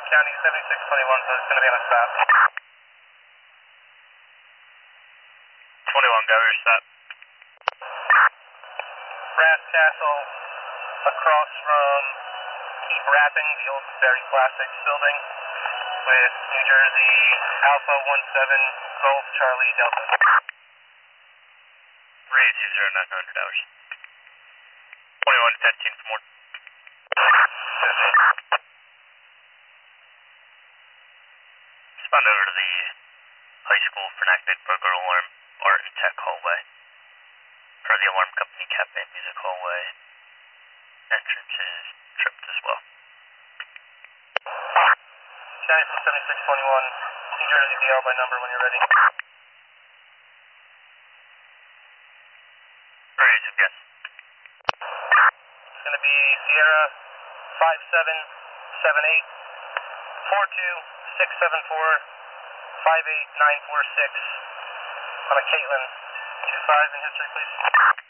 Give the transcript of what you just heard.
County 7621, so it's going to be on a stop. 21, go, your stop. Brass Castle, across from Keep Rapping, the old Berry Plastics building, with New Jersey Alpha 17 Golf Charlie Delta. 3820, 900 hours. 21 to 15 for more. Respond over to the high school for an activated burglar alarm, Art and Tech hallway. Or the alarm company cabinet music hallway. Entrance is tripped as well. County 7621, New Jersey DL by number when you're ready. Raise again. It's going to be Sierra 5778 42674 58946 on a Caitlin. 25 in history, please.